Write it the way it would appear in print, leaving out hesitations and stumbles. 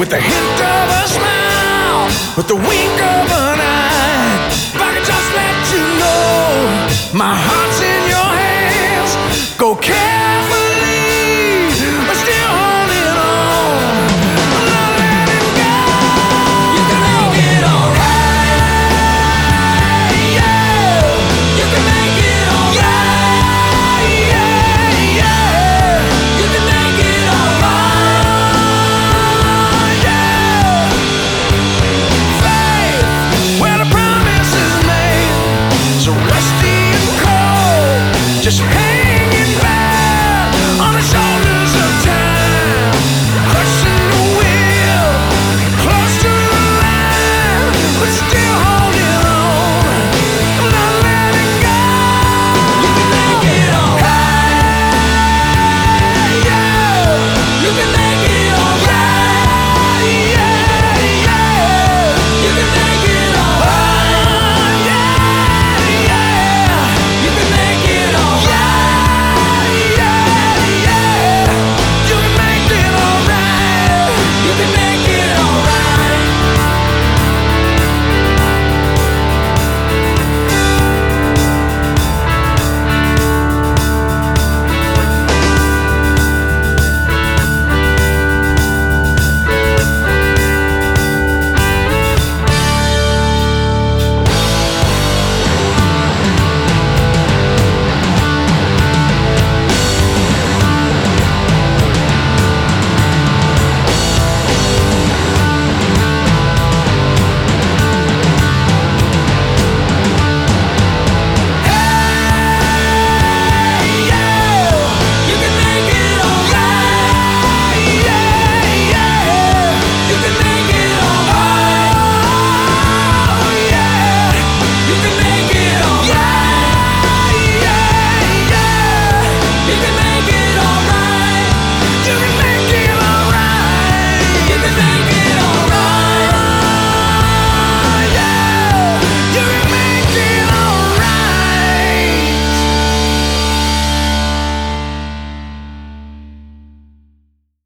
with the hint of a smile, with the wink of an eye. If I could just let you know my heart's in your hands, go carry